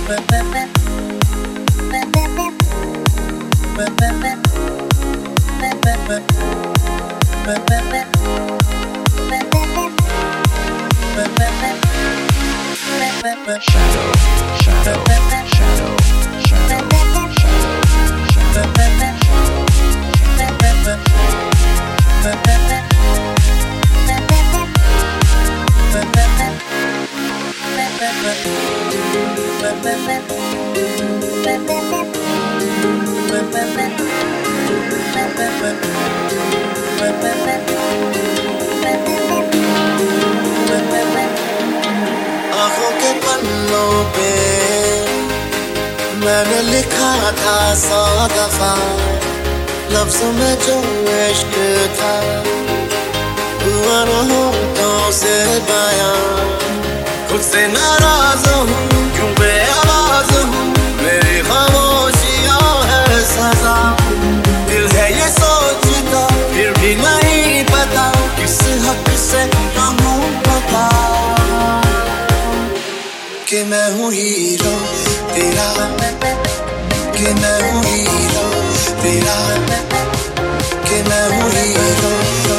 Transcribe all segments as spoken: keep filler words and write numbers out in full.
Shadow, shadow, shadow, shadow, आँखों के पन्नों पे मैंने लिखा था सौ दफा लफ्ज़ों में जो इश्क था हुआ न होठों से बयां खुद से नाराज हूँ क्यों बेआवाज़ हूँ मेरी खामोशियाँ है सजा दिल है ये सोचता फिर भी नहीं पता किस हक से कहूँ पता कि मैं हूँ हीरो तेरा कि मैं हूँ हीरो तेरा कि मैं हूँ हीरो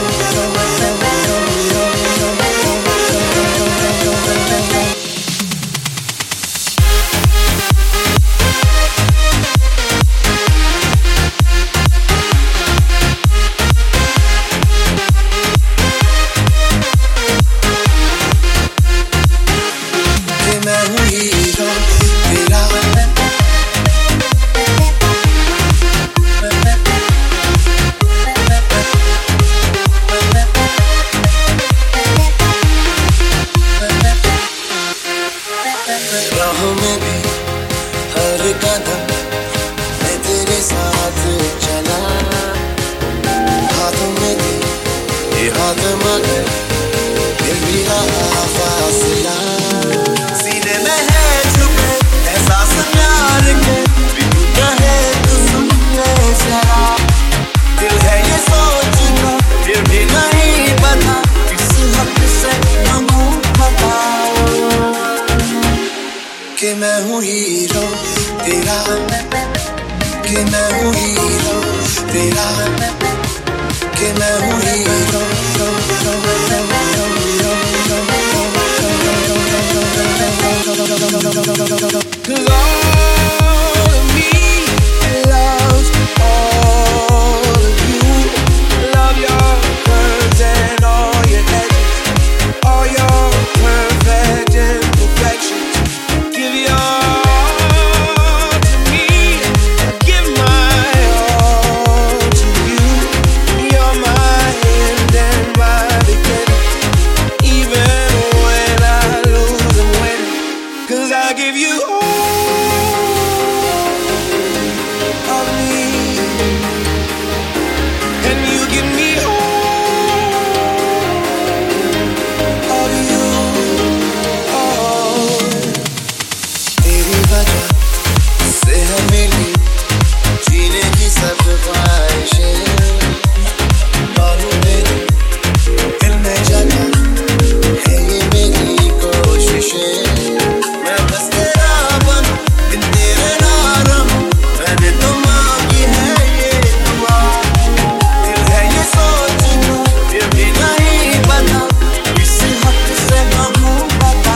राहों में भी हर कदम मैं तेरे साथ चला हाथों में भी ये हाथ मगर दिल भी रहा फासला सीने में है छुपे एहसास प्यार के भी कहे तू सुन ले जरा दिल है ये सोचता फिर भी नहीं पता किस हक से कहूँ पता कि मैं हूँ हीरो तेरा कि मैं हूँ हीरो तेरा कि मैं हूँ hero Cause all of me loves all of you. Love your curves and all your edges, all your perfect imperfections. Give your all to me, I give my all to you. You're my end and my beginning, even when I lose and win. Cause I give you all of me, and you give me all of you. Oh. तेरी वजह से है मिली जीने की सब ख्वाहिशें मालूम मेरे दिल में जगह है ये मेरी कोशिशें मैं बस तेरा बनूं बिन तेरे ना रहूं मैंने तो मांगी है ये दुआ दिल है ये सोचना फिर भी नहीं पता किस हक से कहूँ पता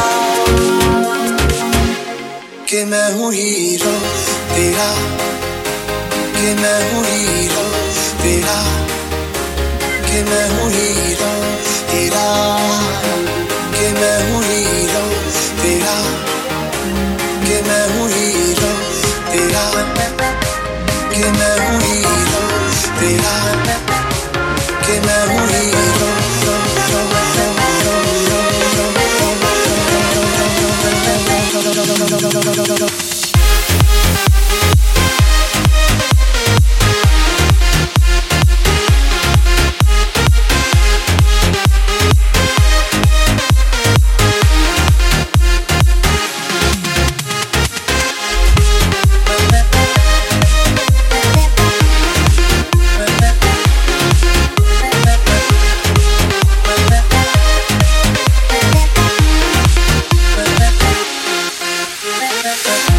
कि मैं हूँ हीरो तेरा कि मैं हूँ हीरो तेरा कि मैं हूँ हीरो तेरा कि मैं हूँ हीरो तेरा कि मैं हूँ हीरो तेरा कि मैं हूँ हीरो तेरा कि मैं हूँ hero We'll be right back.